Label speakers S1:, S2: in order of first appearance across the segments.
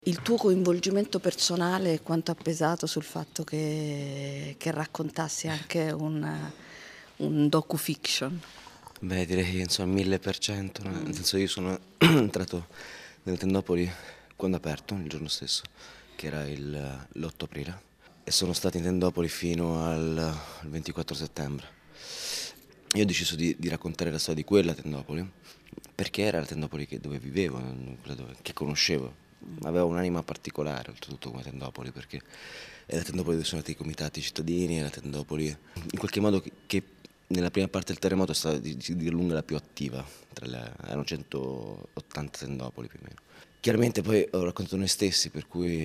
S1: Il tuo coinvolgimento personale quanto ha pesato sul fatto che raccontassi anche un docu-fiction?
S2: Beh, direi che insomma 1000%, no? Nel senso io sono entrato nel Tendopoli quando ha aperto, il giorno stesso, che era l'8 aprile, e sono stato in Tendopoli fino al 24 settembre. Io ho deciso di raccontare la storia di quella Tendopoli, perché era la Tendopoli dove vivevo, che conoscevo. Aveva un'anima particolare, oltretutto come Tendopoli, perché è la Tendopoli dove sono nati i comitati cittadini, è la Tendopoli in qualche modo che nella prima parte del terremoto è stata di lunga la più attiva, erano 180 Tendopoli più o meno. Chiaramente poi ho raccontato noi stessi, per cui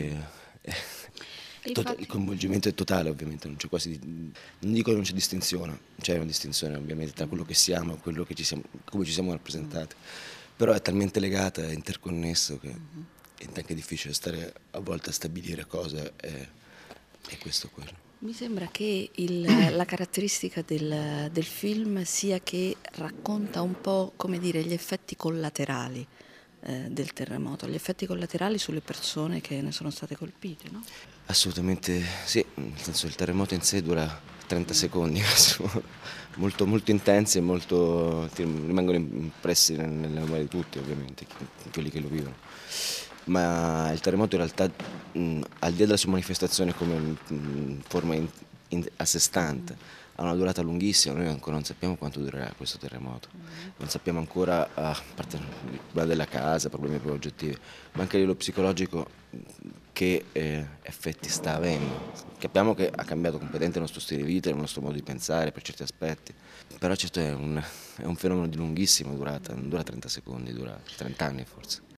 S2: il
S1: Infatti,
S2: coinvolgimento è totale, ovviamente, non c'è quasi, non dico che non c'è distinzione, c'è una distinzione ovviamente tra quello che siamo e quello che come ci siamo rappresentati, però è talmente legata, è interconnesso che è anche difficile stare a volte a stabilire cose e questo è quello.
S1: mi sembra che la caratteristica del film sia che racconta un po', come dire, gli effetti collaterali del terremoto, gli effetti collaterali sulle persone che ne sono state colpite, no?
S2: Assolutamente sì, nel senso il terremoto in sé dura 30 secondi, molto, molto intensi e rimangono impressi nella memoria di tutti, ovviamente, quelli che lo vivono. Ma il terremoto in realtà, al di là della sua manifestazione come forma a sé stante, ha una durata lunghissima, noi ancora non sappiamo quanto durerà questo terremoto, non sappiamo ancora, a parte il problema della casa, problemi più oggettivi, ma anche a livello psicologico che effetti sta avendo. Capiamo che ha cambiato completamente il nostro stile di vita, il nostro modo di pensare per certi aspetti, però certo è un fenomeno di lunghissima durata, non dura 30 secondi, dura 30 anni forse.